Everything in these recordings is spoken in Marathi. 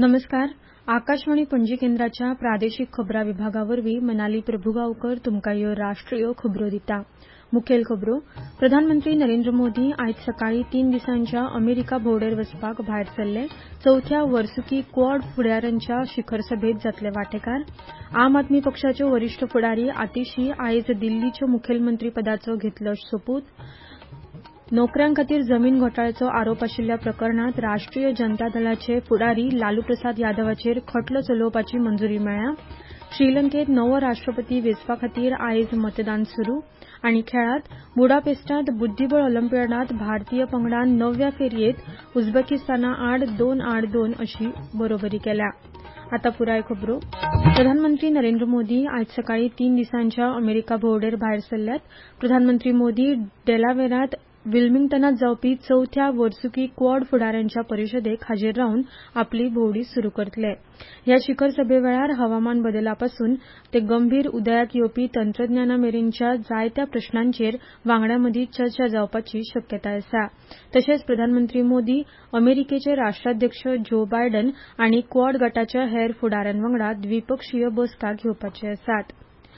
नमस्कार. आकाशवाणी पणजी केंद्राच्या प्रादेशीक खबरां विभागावरवीं मनाली प्रभुगांवकर तुमकां ह्यो राष्ट्रीय खबरो दिता. मुखेल खबरो. प्रधानमंत्री नरेंद्र मोदी आयज सकाळीं 3 दिसांच्या अमेरिका भोंवडेर वचपाक भायर सरले. चवथ्या वर्सुकी क्वाड फुडाऱ्यांच्या शिखर सभेत जातले वांटेकार. आम आदमी पक्षाच्यो वरिश्ठ फुडारी आतिशी आयज दिल्लीच्यो मुखेलमंत्री पदाचो घेतलो सोपूत. नोकऱ्यांखातीर जमीन घोटाळ्याचो आरोप आशिल्ल्या प्रकरणांत राष्ट्रीय जनता दलाचे फुडारी लालू प्रसाद यादवाचेर खटलो चलोवपाची मंजुरी मेळ्ळ्या. श्रीलंकेत नवो राष्ट्रपती वेंचपा खातीर आयज मतदान सुरू. आनी खेळांत बुडापेस्टांत बुद्धीबळ ऑलिंपियाडांत भारतीय पंगडान 9व्या फेरयेंत उझबेकिस्ताना आड 2-2 अशी बरोबरी केल्या. आतां पुराय खबरो. प्रधानमंत्री नरेंद्र मोदी आयज सकाळीं 3 दिसांच्या अमेरिका भोंवडेर भायर सरल्यात. प्रधानमंत्री मोदी डेलावेरांत विल्मिंग्टनांत जावपी चवथ्या वर्सुकी क्वाड फुडाऱ्यांच्या परिशदेक हाजीर रावन आपली भोंवडी सुरू करतले. ह्या शिखर सभेवेळार हवामान बदलापासून ते गंभीर उदयाक येवपी तंत्रज्ञानामेरेनच्या जायत्या प्रस्नांचेर वांगड्यांमदीं चर्चा जावपाची शक्यताय आसा. तशेंच प्रधानमंत्री मोदी अमेरिकेचे राष्ट्राध्यक्ष जो बायडन आनी क्वाड गटाच्या हेर फुडाऱ्यांवांगडा द्विपक्षीय बसका घेवपाचे आसात.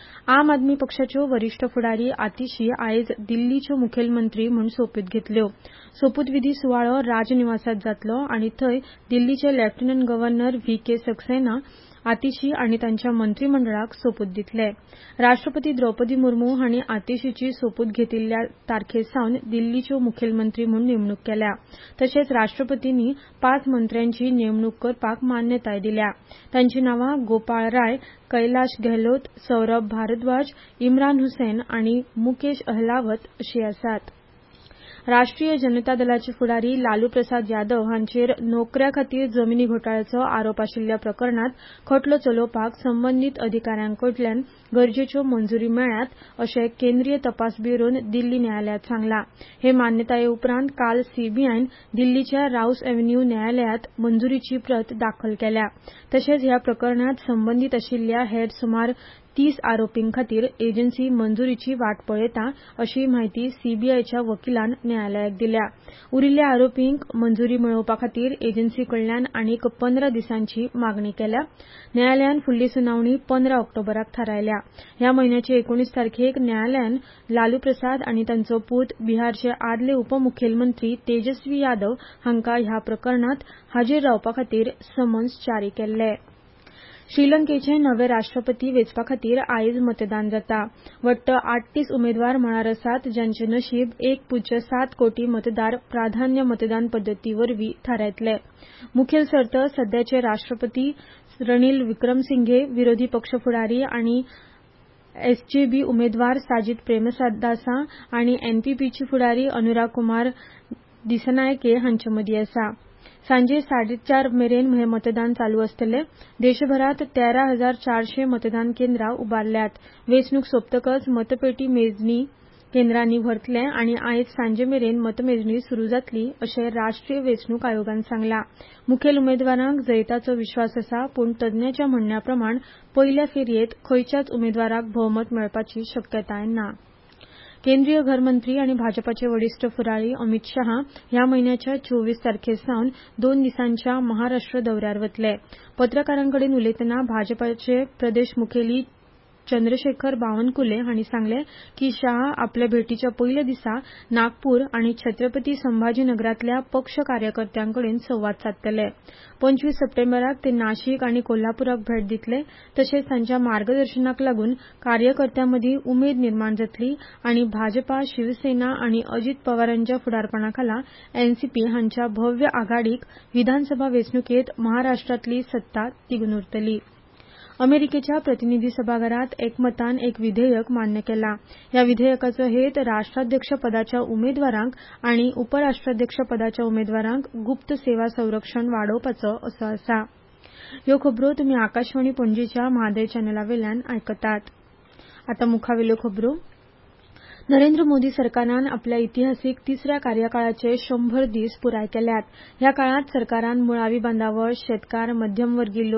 आम आदमी पक्षाच्यो वरिश्ठ फुडारी आतिशी आयज दिल्लीच्यो मुखेलमंत्री म्हूण सोपूत घेतल्यो. सोपूत विधी सुवाळो राजनिवासांत जातलो आनी थंय दिल्लीचे lieutenant governor V K. Saxena Atishi आनी तांच्या मंत्रीमंडळाक सोपूत दितले. राष्ट्रपती द्रौपदी मुर्मू हांणी आतिशीची सोपूत घेतिल्ल्या तारखेसावन दिल्लीच्यो मुखेलमंत्री म्हूण नेमणूक केल्या. तशेंच राष्ट्रपतींनी 5 मंत्र्यांची नेमणूक करपाक मान्यताय दिल्या. तांची नांवां गोपाळ राय, कैलाश गेहलोत, सौरभ भारद्वाज, इम्रान हुसैन आनी मुकेश अहलावत अशीं आसात. राष्ट्रीय जनता दलाचे फुडारी लालू प्रसाद यादव हांचेर नोकऱ्या खातीर जमनी घोटाळ्याचो आरोप आशिल्ल्या प्रकरणांत खटलो चलोवपाक संबंदीत अधिकाऱ्यांकडल्यान गरजेच्यो मंजुरी मेळ्ळ्यात अशें केंद्रीय तपास ब्युरोन दिल्ली न्यायालयात सांगलां. हे मान्यताये उपरांत काल सीबीआयन दिल्लीच्या रावस एव्हेन्यू न्यायालयात मंजुरीची प्रत दाखल केल्या. तशेंच ह्या प्रकरणांत संबंदीत आशिल्ल्या हेर सुमार 30 आरोपींखातीर एजन्सी मंजुरीची वाट पळयता अशी म्हायती सीबीआयच्या वकिलान न्यायालयाक दिल्या. उरिल्ल्या आरोपींक मंजुरी मेळोवपा खातीर एजन्सी कडल्यान आनीक 15 दिसांची मागणी केल्या. न्यायालयान फुडली सुनावणी 15 ऑक्टोबराक थारायल्या. ह्या म्हयन्याचे 19 तारखेक न्यायालयान लालू प्रसाद आनी तांचो पूत बिहारचे आदले उपमुखेलमंत्री तेजस्वी यादव हांकां ह्या प्रकरणांत हाजीर रावपा खातीर समन्स जारी केल्ले. श्रीलंकेचे नवे राष्ट्रपती वेंचपा खातीर आयज मतदान जाता. वट्ट 38 उमेदवार मळार आसात जांचे नशीब 1.7 कोटी मतदार प्राधान्य मतदान पद्दतीवरवीं थारायतले. मुखेल सर्त सध्याचे राष्ट्रपती रणील विक्रमसिंघे, विरोधी पक्ष फुडारी आनी एसजेबी उमेदवार साजीद प्रेमदासा आनी एनपीपीची फुडारी अनुराग कुमार दिसनायके हांचे मदीं आसा. सांजे 4:30 मेरेन हे मतदान चालू आसतले. देशभरात 13,400 मतदान केंद्रां उबारल्यात. वेंचणूक सोंपतकच मतपेटी मेजणी केंद्रांनी भरतले आनी आयज सांजे मेरेन मतमेजणी सुरू जातली अशें राष्ट्रीय वेंचणूक आयोगान सांगलां. मुखेल उमेदवारांक जैताचो विश्वास आसा पूण तज्ञांच्या म्हणण्या प्रमाण पयल्या फेरयेंत खंयच्याच उमेदवाराक भोवमत मेळपाची शक्यताय ना. केंद्रीय घर मंत्री आनी भाजपाचे वरिश्ठ फुडारी अमित शाह ह्या म्हयन्याच्या 24 तारखेसावन 2 दिसांच्या महाराष्ट्र दौऱ्यार वतले. पत्रकारांकडेन उलयतना भाजपाचे प्रदेश मुखेली चंद्रशेखर बावनकुले हांणी सांगलें की शाह आपले भेटीच्या पयल्या दिसा नागपूर आनी छत्रपती संभाजीनगरांतल्या पक्ष कार्यकर्त्यांकडेन संवाद सादतले. 25 सप्टेंबराक ते नाशिक आनी कोल्हापुराक भेट दितले. तशेंच तांच्या मार्गदर्शनाक लागून कार्यकर्त्यांमदीं उमेद निर्माण जातली आनी भाजपा, शिवसेना आनी अजित पवारांच्या फुडारपणाखाला एनसीपी हांच्या भव्य आघाडीक विधानसभा वेंचणुकेंत महाराष्ट्रांतली सत्ता तिगून उरतली. अमेरिकेच्या प्रतिनिधी सभाघरांत एकमतान एक विधेयक मान्य केलां. ह्या विधेयकाचो हेत राष्ट्राध्यक्ष पदाच्या उमेदवारांक आनी उपराष्ट्राध्यक्ष पदाच्या उमेदवारांक गुप्त सेवा संरक्षण वाडोवपाचो असो आसा. ह्यो खबरो तुमी आकाशवाणी पणजीच्या म्हादय चॅनलावेल्यान आयकतात. आतां मुखावेल्यो खबरो. नरेंद्र मोदी सरकारान आपल्या इतिहासीक 3ऱ्या कार्यकाळाचे 100 दीस पुराय केल्यात. ह्या काळांत सरकारान मुळावी बांदावळ, शेतकार, मध्यमवर्गी लोक,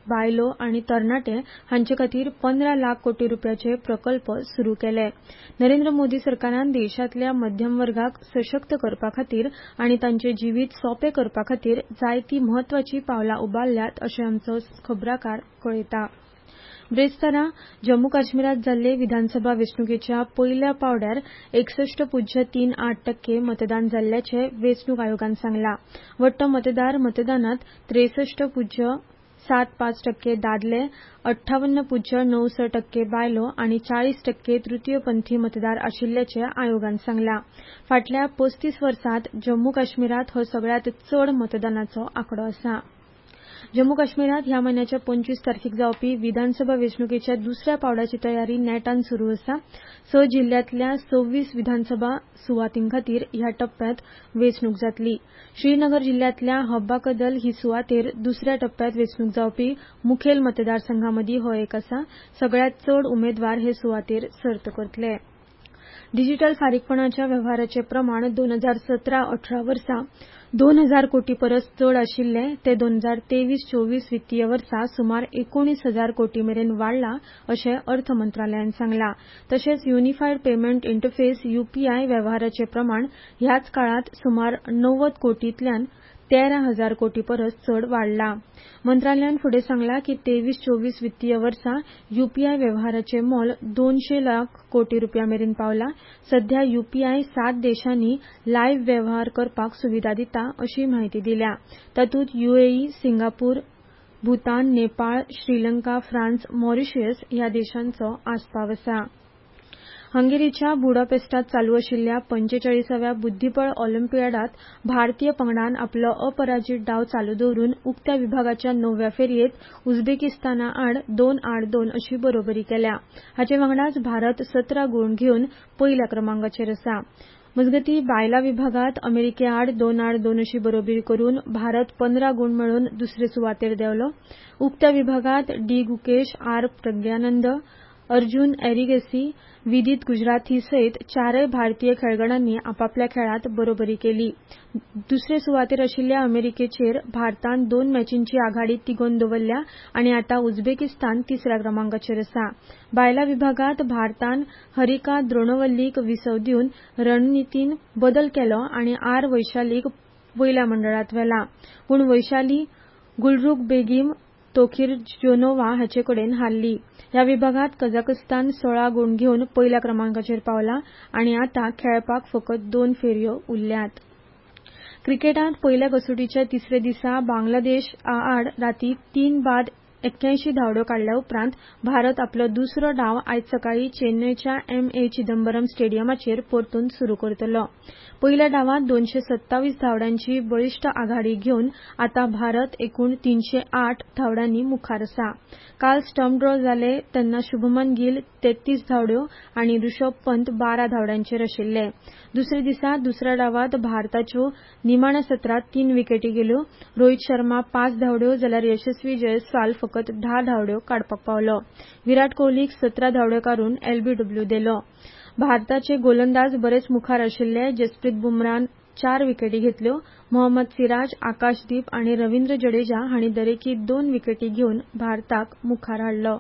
बायलो आनी तरणाटे हांचे खातीर 15 लाख कोटी रुपयाचे प्रकल्प सुरू केले. नरेंद्र मोदी सरकारान देशांतल्या मध्यम वर्गाक सशक्त करपा खातीर आनी तांचें जिवीत सोंपें करपा खातीर जायतीं म्हत्वाचीं पावलां उबारल्यात अशें आमचो खबराकार कळयता. ब्रेस्तारा जम्मू काश्मीरात जाल्ले विधानसभा वेंचणुकेच्या पयल्या पांवड्यार 61.38% मतदान जाल्ल्याचें वेंचणूक आयोगान सांगलां. वट्ट मतदार मतदानांत 63.75% दादले, 58.96% बायलो आनी 40% तृतीयपंथी मतदार आशिल्ल्याचें आयोगान सांगलां. फाटल्या 35 वर्सांत जम्मू काश्मीरात हो सगळ्यांत चड मतदानाचो आंकडो आसा. जम्मू काश्मीरात ह्या म्हयन्याच्या 25 तारखेक जावपी विधानसभा वेंचणुकेच्या दुसऱ्या पांवड्याची तयारी नेटान सुरू आसा. 6 जिल्ल्यांतल्या 26 विधानसभा सुवातींखातीर ह्या टप्प्यांत वेंचणूक जातली. श्रीनगर जिल्ल्यांतल्या हब्बा कदल ही सुवातेर दुसऱ्या टप्प्यांत वेंचणूक जावपी मुखेल मतदारसंघांमदीं हो एक आसा. सगळ्यांत चड उमेदवार हे सुवातेर सर्त करतले. डिजिटल फारीकपणाच्या वेव्हाराचें प्रमाण 2017-18 वर्सा 2000 कोटी परस चड आशिल्लें ते 2023-24 वित्तीय वर्सा सुमार 19,000 कोटी मेरेन वाडलां अशें अर्थ मंत्रालयान सांगलां. तशेंच युनिफायड पेमंट इंटरफेस यूपीआय वेव्हाराचें प्रमाण ह्याच काळांत सुमार 90 कोटींतल्यान 13,000 कोटी परस चड वाडलां. मंत्रालयान फुडें सांगलां की 23-24 वित्तीय वर्सा यूपीआय वेव्हाराचें मोल 200 लाख कोटी रुपया मेरेन पावलां. सध्या यूपीआय 7 देशांनी लायव्ह वेव्हार करपाक सुविधा दिता अशी म्हायती दिल्या. तातूंत UAE, Singapore, Bhutan, Nepal, Sri Lanka, France, Mauritius ह्या देशांचो आस्पाव आसा. हंगेरीच्या बुडापेस्टात चालू आशिल्ल्या 45व्या बुद्धीबळ ऑलिंपियाडात भारतीय पंगडान आपलो अपराजीत डाव चालू दवरून उक्त्या विभागाच्या 9व्या फेरयेंत उझबेकिस्ताना आड 2-8-2 अशी बरोबरी केल्या. हाचे वांगडाच भारत 17 गूण घेवन पयल्या क्रमांकाचेर आसा. मजगतीं बायलां विभागांत अमेरिके आड 2-8-2 अशी बरोबरी करून भारत 15 गूण मेळोवन दुसरे सुवातेर देंवलो. उक्त्या विभागांत डी गुकेश, आर प्रज्ञानंद, अर्जुन एरिगेसी, विदित गुजराथी सयत 4 भारतीय खेळगड्यांनी आपापल्या खेळांत बरोबरी केली. दुसरे सुवातेर आशिल्ल्या अमेरिकेचेर भारतान 2 मॅचींची आघाडी तिगोवन दवरल्या आनी आतां उझबेकिस्तान तिसऱ्या क्रमांकाचेर आसा. बायलां विभागांत भारतान हरिका द्रोणवल्लीक विसव दिवन रणनितीन बदल केलो आनी आर वैशालीक वयल्या मंडळांत व्हेला. पूण वैशाली गुलरुखबेगीम तोखिरजोनोवा हाचे कडेन हारली. ह्या विभागांत कझाकस्तान 16 गूण घेवन पयल्या क्रमांकाचेर पावला आनी आतां खेळपाक फकत 2 फेरयो उरल्यात. क्रिकेटांत पयल्या कसोटीच्या तिसरे दिसा बांगलादेश आड रातीं 3 बाद 81 धांवड्यो काडल्या उपरांत भारत आपलो दुसरो डाव आयज सकाळीं चेन्नयच्या एम.ए. चिदंबरम स्टेडियमाचेर परतून सुरू करतलो. पयल्या डावांत 227 धांवड्यांची बळिश्ट आघाडी घेवन आतां भारत एकूण 308 धांवड्यांनी मुखार आसा. काल स्टंप ड्रॉ जाले तेन्ना शुभमन गिल 33 धांवड्यो आनी ऋषभ पंत 12 धांवड्यांचेर आशिल्ले. दुसरे दिसा दुसऱ्या डावांत भारताच्यो निमाण्या सत्रांत 3 विकेटी गेल्यो. रोहीत शर्मा 5 धांवड्यो जाल्यार यशस्वी जयस्वाल फकत 10 धांवड्यो काडपाक पावलो. विराट कोहलीक 17 धांवड्यो काडून एलबीडब्ल्यू दिलो. भारताचे गोलंदाज बरेच मुखार आशिल्ले. जसप्रीत बुमरान 4 विकेटी घेतल्यो. मोहम्मद सिराज, आकाशदीप आनी रवींद्र जडेजा हांणी दरेकी 2 विकेटी घेवन भारताक मुखार हाडलो.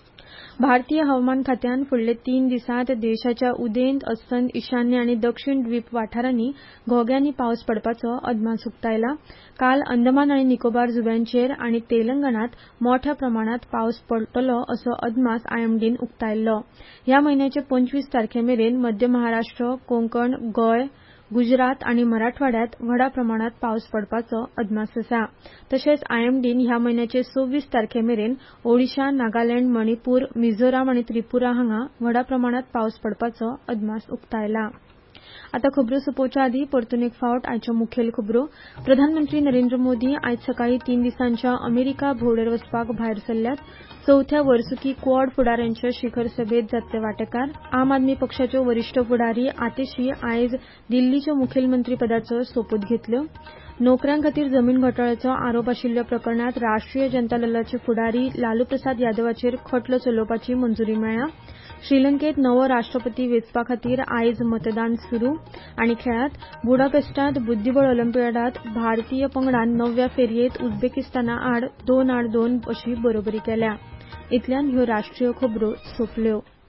भारतीय हवामान खात्यान फुडले 3 दिसांत देशाच्या उदेंत, अस्तंत, ईशान्य आनी दक्षिण द्वीप वाठारांनी घोग्यांनी पावस पडपाचो अदमास उक्तायला. काल अंदमान आनी निकोबार जुंव्यांचेर आनी तेलंगणांत मोठ्या प्रमाणांत पावस पडटलो असो अदमास आयएमडीन उक्तायल्लो. ह्या म्हयन्याचे 25 तारखेमेरेन मध्य महाराष्ट्र, कोंकण, गोंय, गुजरात आनी मराठवाड्यात व्हडा प्रमाणांत पावस पडपाचो अदमास आसा. तशेंच आयएमडीन ह्या म्हयन्याचे 26 तारखेमेरेन ओडिशा, नागालँड, मणिपूर, मिझोराम आनी त्रिपुरा हांगा व्हडा प्रमाणांत पावस पडपाचो अदमास उक्तायला. आतां खबरो सोंपोवच्या आदीं परतून एक फावट आयच्यो मुखेल खबरो. प्रधानमंत्री नरेंद्र मोदी आयज सकाळीं 3 दिसांच्या अमेरिका भोंवडेर वचपाक भायर सरल्यात. 4थ्या वर्सुकी क्वॉड फुडाऱ्यांच्या शिखर सभेत जातले वांटेकार. आम आदमी पक्षाच्यो वरिश्ठ फुडारी आतिशी आयज दिल्लीच्या मुखेलमंत्री पदाचो सोपूत घेतल्यो. नोकऱ्यांखातीर जमीन घोटाळ्याचो आरोप आशिल्ल्या प्रकरणात राष्ट्रीय जनता दलाचे फुडारी लालू प्रसाद यादवाचेर खटलो चलोवपाची मंजुरी मेळ्ळ्या. श्रीलंकेत नवो राष्ट्रपती वेंचपा खातीर आयज मतदान सुरू आनी खेळांत बुडापेस्टांत बुद्धीबळ ऑलिंपियाडांत भारतीय पंगडान 9व्या फेरयेंत उझबेकिस्ताना आड 2-2 अशी बरोबरी केल्या. इतल्यान ह्यो राष्ट्रीय खबरो सोंपल्यो.